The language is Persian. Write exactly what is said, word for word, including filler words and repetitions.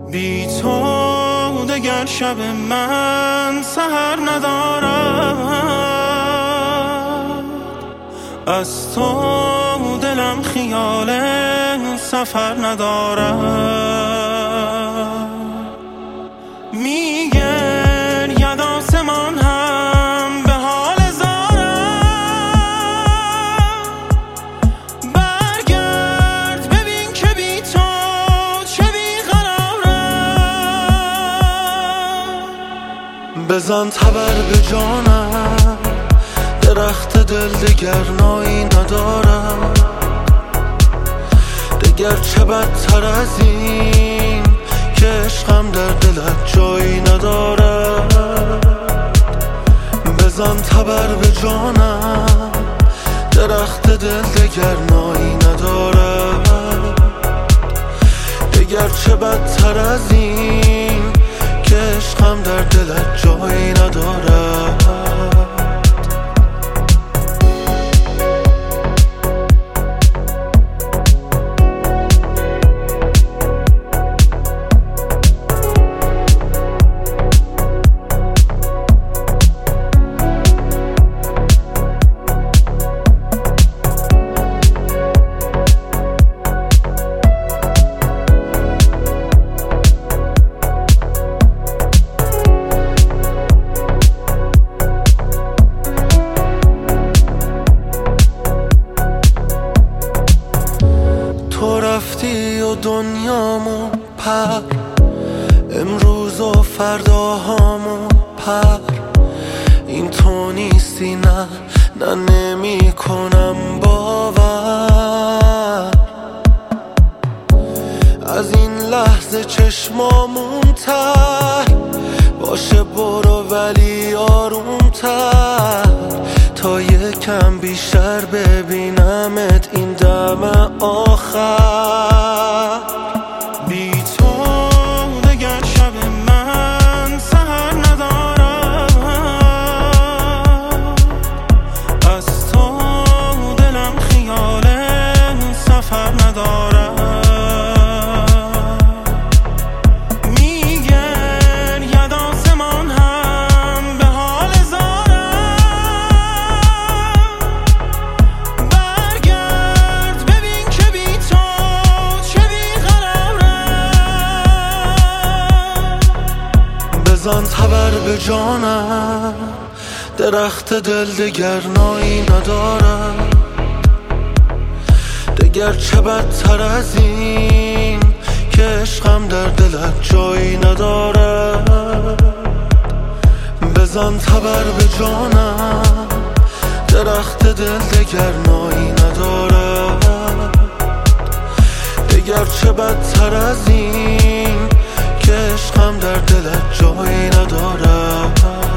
بی تو دگر شب من سحر ندارم، از تو دلم خیال سفر ندارم. میگرید آسمان هم به حال زارم، برگرد ببین که بی تو چه بیقرارم. بزن تبر به جانم، درخت دل دگر نایی ندارم. دگر چه بدتر از این که عشقم در دلت جایی ندارد. بزن تبر به جانم، درخت دل دگر نایی ندارد. دگر چه بدتر از این که عشقم در دلت جایی ندارد. تو رفتی و دنیامو پر، امروز و فرداهامو پر. این تو نیستی، نه نه نمی کنم باور. از این لحظه چشمامون تر باشه، برو ولی آرومتر تا یکم بیشتر ببینمت این دم آخر. بی تو دگر شب من سحر ندارم، از تو دلم خیال سفر ندارم. میگرید آسمان هم به حال زارم، برگرد ببین که بی تو چه بیقرارم. بزن تبر به جانم، درخت دل دگر نایی ندارد. دگر چه بدتر از این که عشقم در دلت جایی ندارد. بزن تبر به جانم، درخت دل دگر نایی ندارد. دگر چه بدتر از این که عشقم در دلت جایی ندارد.